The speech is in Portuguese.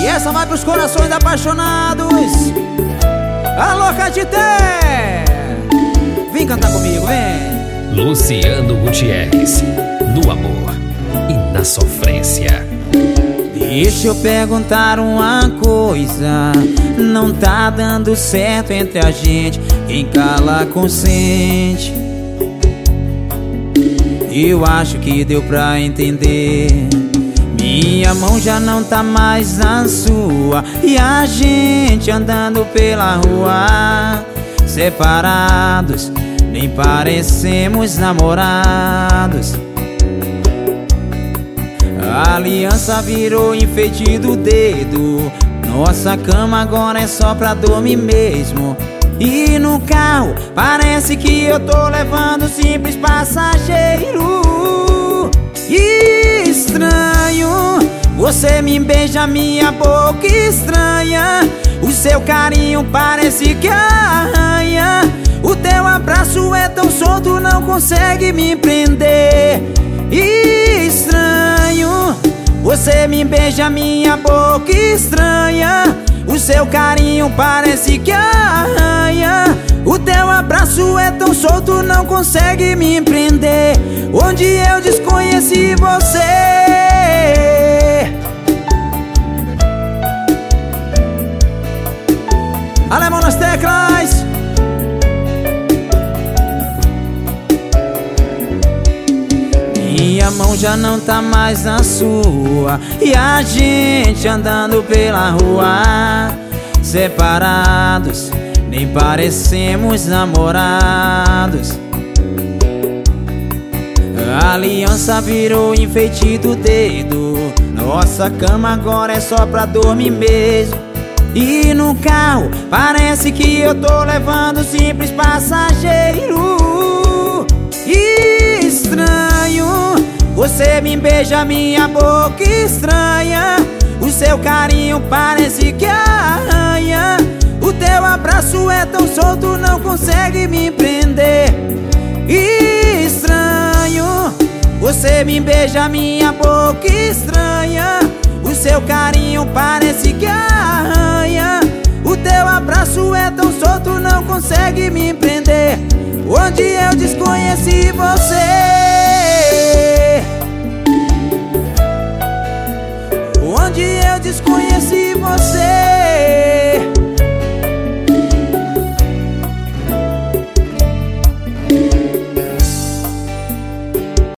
E essa vai pros corações apaixonados. Alô, Catité! Vem cantar comigo, vem. Luciano Gutierrez, no amor e na sofrência. Deixa eu perguntar uma coisa. Não tá dando certo entre a gente. Quem cala consente. Eu acho que deu pra entender. Minha mão já não tá mais na sua. E a gente andando pela rua, separados, nem parecemos namorados. A aliança virou enfeite do dedo. Nossa cama agora é só pra dormir mesmo. E no carro parece que eu tô levando um simples passageiro. Estranho, você me beija, minha boca estranha. O seu carinho parece que arranha. O teu abraço é tão solto, não consegue me prender. Estranho, você me beija, minha boca estranha. O seu carinho parece que arranha. O teu abraço é tão solto, não consegue me prender. Onde eu desconheci você. Alemão nas teclas. Minha mão já não tá mais na sua. E a gente andando pela rua, separados, nem parecemos namorados. A aliança virou enfeite do dedo. Nossa cama agora é só pra dormir mesmo. E no carro parece que eu tô levando um simples passageiro. Estranho, você me beija, minha boca estranha. O seu carinho parece que arranha. O teu abraço é tão solto, não consegue me prender. Estranho, você me beija, minha boca estranha. O seu carinho parece que arranha. O teu abraço é tão solto, não consegue me prender. Onde eu desconheci você.